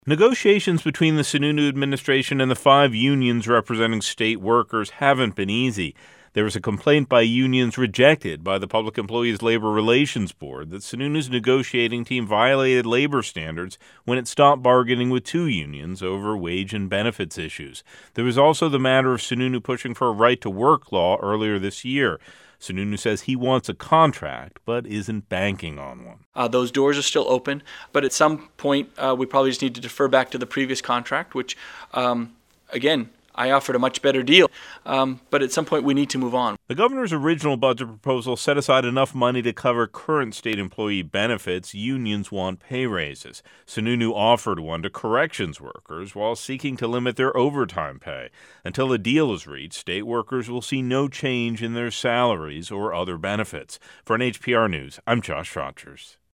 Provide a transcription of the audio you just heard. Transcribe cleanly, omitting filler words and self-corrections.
Negotiations between the Sununu administration and the 5 unions representing state workers haven't been easy. There was a complaint by unions rejected by the Public Employees Labor Relations Board that Sununu's negotiating team violated labor standards when it stopped bargaining with 2 unions over wage and benefits issues. There was also the matter of Sununu pushing for a right-to-work law earlier this year. Sununu says he wants a contract, but isn't banking on one. Those doors are still open, but at some point we probably just need to defer back to the previous contract, which, again, I offered a much better deal, but at some point we need to move on. The governor's original budget proposal set aside enough money to cover current state employee benefits. Unions want pay raises. Sununu offered one to corrections workers while seeking to limit their overtime pay. Until a deal is reached, state workers will see no change in their salaries or other benefits. For NHPR News, I'm Josh Rogers.